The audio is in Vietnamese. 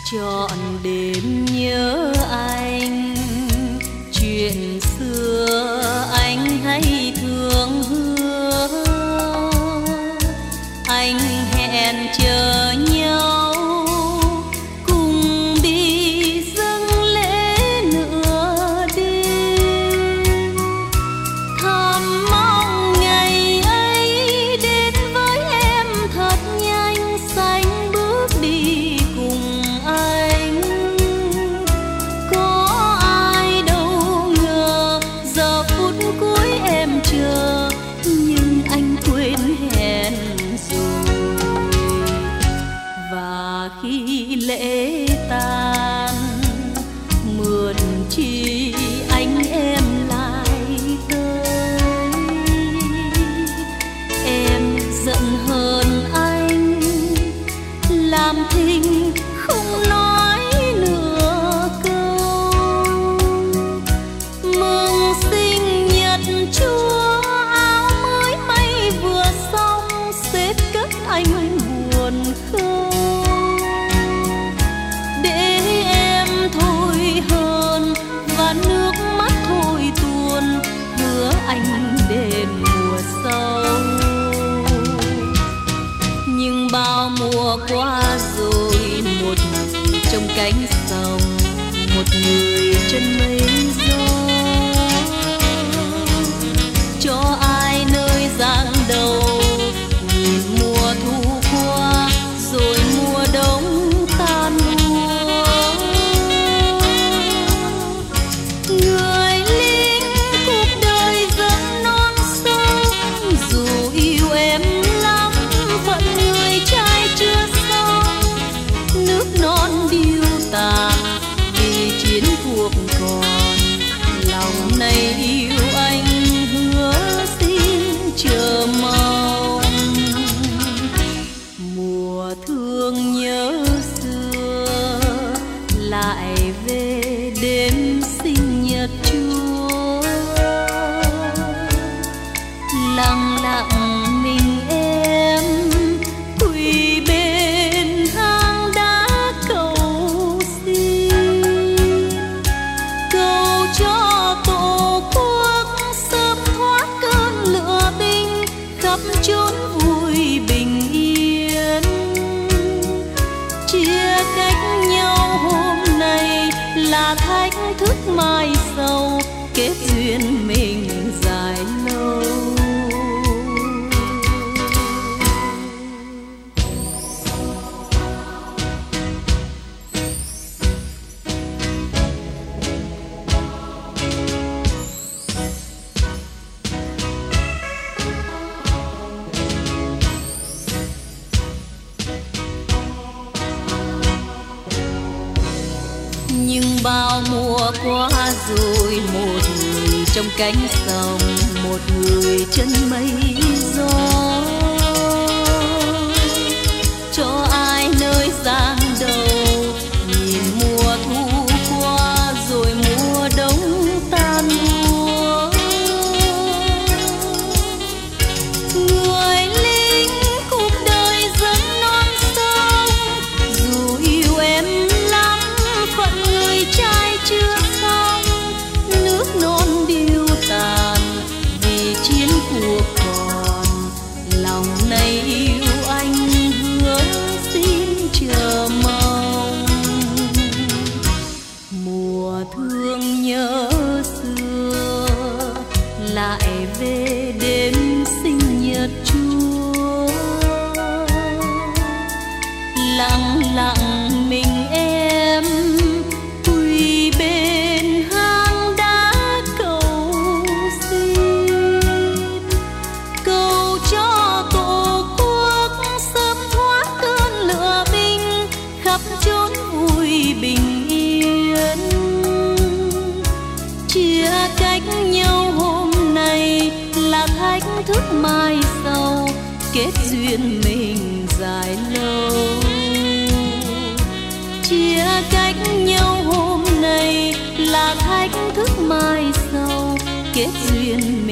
trọn đêm nhớ anh, chuyện xưa anh hay thường hứa. Anh hẹn chờ nhau cùng đi dâng lễ nửa đêm, thầm mong ngày ấy đến với em thật nhanh, sánh bước đi cùng anh. Có ai đâu ngờ giờ phút cuối em chờ, nhưng anh quên hẹn rồi. Và khi lễ tan mượn chi anh em lại tới, em giận hơn anh làm thinh không nói nửa câu. Mừng sinh nhật Chúa, áo mới may vừa xong, xếp cất anh buồn không. Để em thôi hơn và nước mắt thôi tuôn, hứa anh đền mùa sau. Nhưng bao mùa qua rồi, một người trong cánh sông, một người chân mây gió. Cho ai nơi giang đầu, nhìn mùa thu qua rồi mùa đông tan úa. Người lính cuộc đời dẫm non sông, dù yêu em lắm phận người trai chưa xong. Nước non điêu tàn vì chiến cuộc còn, lòng này yêu anh hứa xin chờ mong. Mùa thương nhớ xưa lại về đêm sinh nhật Chúa, lặng lặng mình em quỳ bên hang đá cầu xin, cầu cho tổ quốc sớm thoát cơn lửa binh, khắp chốn vui bình yên. Chia cách nhau hôm nay là thách thức mai sau, kết duyên mình dài lâu. Nhưng bao mùa qua rồi, một người trong cánh sông, một người chân mây gió. Cho ai nơi giang đầu, nhìn mùa thu qua rồi mùa đông tan úa. Người lính cuộc đời dẫm non sông, dù yêu em lắm phận người trai chưa xong. Nước non điêu tàn vì chiến cuộc còn, lòng này yêu anh hứa xin chờ mong. Mùa thương nhớ xưa lại về đêm sinh nhật Chúa, lặng lặng mình em quỳ bên hang đá cầu xin, cầu cho tổ quốc sớm thoát cơn lửa binh, khắp chốn vui bình yên. Chia cách nhau hôm nay là thách thức mai sau, kết duyên mình dài lâu. Chia cách nhau hôm nay là thách thức mai sau, kết duyên